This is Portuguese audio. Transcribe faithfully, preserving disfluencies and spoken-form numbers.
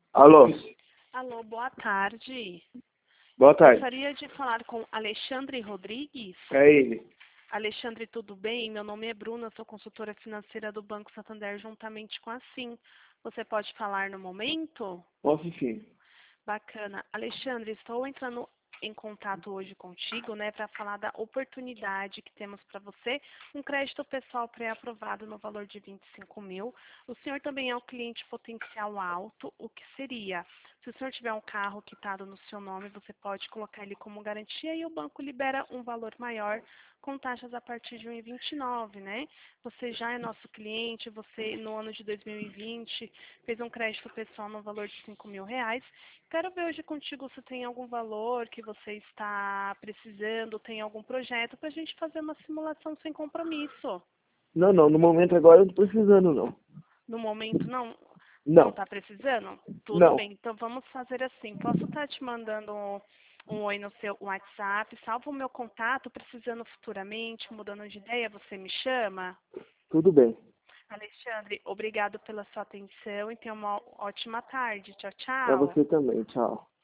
Alô, Alô, boa tarde. boa tarde. Gostaria de falar com Alexandre Rodrigues. É ele. Alexandre, tudo bem? Meu nome é Bruna, sou consultora financeira do Banco Santander juntamente com a Sim. Você pode falar no momento? Posso sim. Bacana. Alexandre, estou entrando em contato hoje contigo, né, para falar da oportunidade que temos para você, um crédito pessoal pré-aprovado no valor de vinte e cinco mil. O senhor também é um cliente potencial alto, o que seria? Se o senhor tiver um carro quitado no seu nome, você pode colocar ele como garantia e o banco libera um valor maior com taxas a partir de um vírgula vinte e nove, né? Você já é nosso cliente, você no ano de dois mil e vinte fez um crédito pessoal no valor de cinco mil reais. Quero ver hoje contigo se tem algum valor que você está precisando, tem algum projeto para a gente fazer uma simulação sem compromisso. Não, não, no momento agora eu não tô precisando, não. No momento não não Não, está precisando? Tudo não. bem, então vamos fazer assim. Posso estar te mandando um, um oi no seu WhatsApp, salva o meu contato, precisando futuramente, mudando de ideia, você me chama? Tudo bem. Alexandre, obrigado pela sua atenção e tenha uma ótima tarde. Tchau, Pra tchau. você também, tchau.